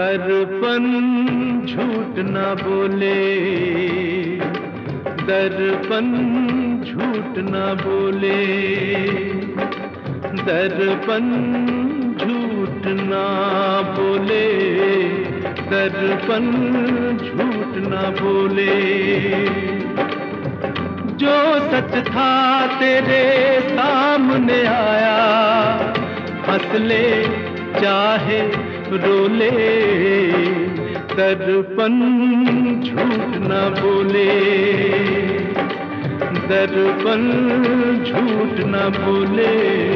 दर्पण झूठ न बोले, दर्पण झूठ न बोले, दर्पण झूठ न बोले, दर्पण झूठ न बोले। जो सच था तेरे सामने आया, हंस ले चाहे रो ले, दर्पण झूठ न बोले, दर्पण झूठ न बोले,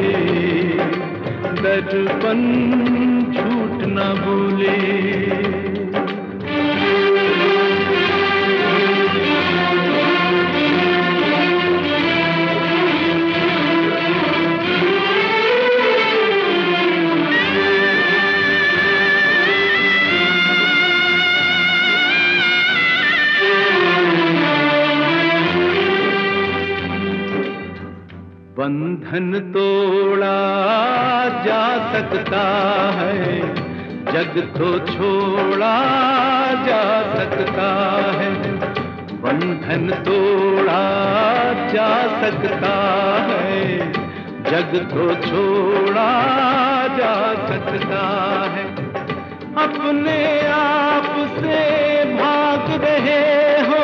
दर्पण झूठ न बोले। बंधन तोड़ा जा सकता है, जग तो छोड़ा जा सकता है। बंधन तोड़ा जा सकता है, जग तो छोड़ा जा सकता है। अपने आप से भाग रहे हो,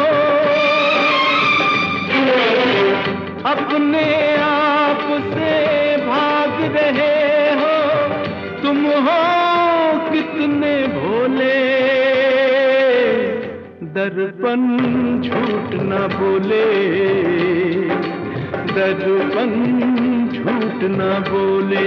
अपने आप से भाग रहे हो, तुम हो कितने भोले, दर्पण झूठ न बोले, दर्पण झूठ न बोले।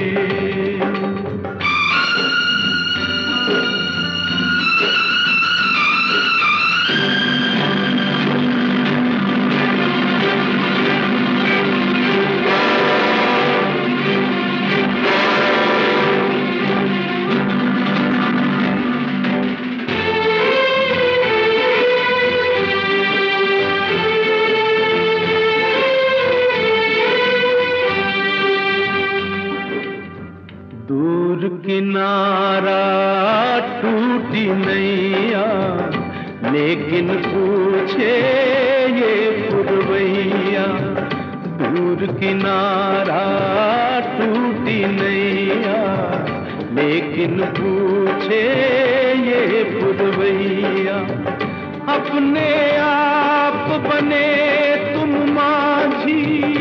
दूर किनारा टूटी नैया, लेकिन पूछे ये पुरवैया। दूर किनारा टूटी नैया, लेकिन पूछे ये पुरवैया। अपने आप बने तुम माझी,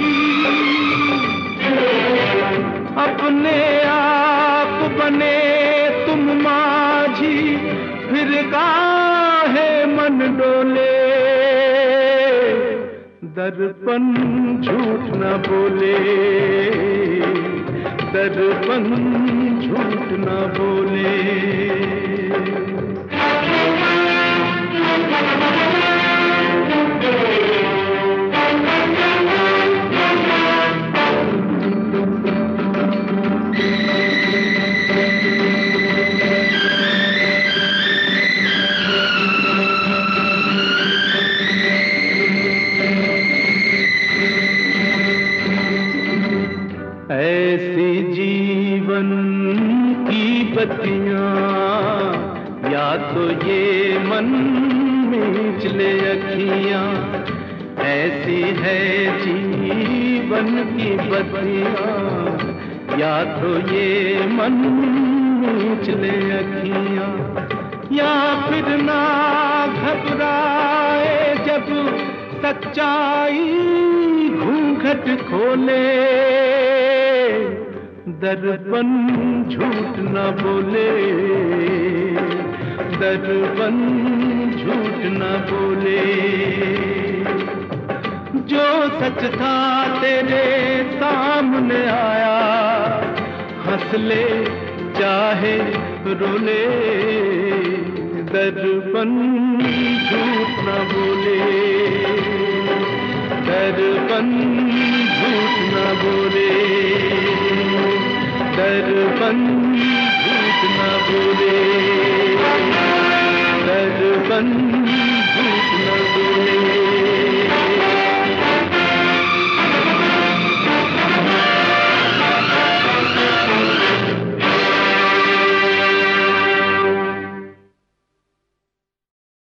अपने आप बने तुम माझी, फिर काहे मन डोले, दर्पण झूठ न बोले, दर्पण झूठ न बोले। ऐसी जीवन की बत्तियां, या तो ये मन मींच ले अखियां। ऐसी है जीवन की बत्तियां, या तो ये मन मींच ले अखियां। या फिर ना घबराए जब सच्चाई घूंघट खोले, दर्पण झूठ न बोले, दर्पण झूठ न बोले। जो सच था तेरे सामने आया, हंस ले चाहे रो ले, दर्पण झूठ न बोले, दर्पण झूठ न बोले, दर्पण झूठ न बोले, दर्पण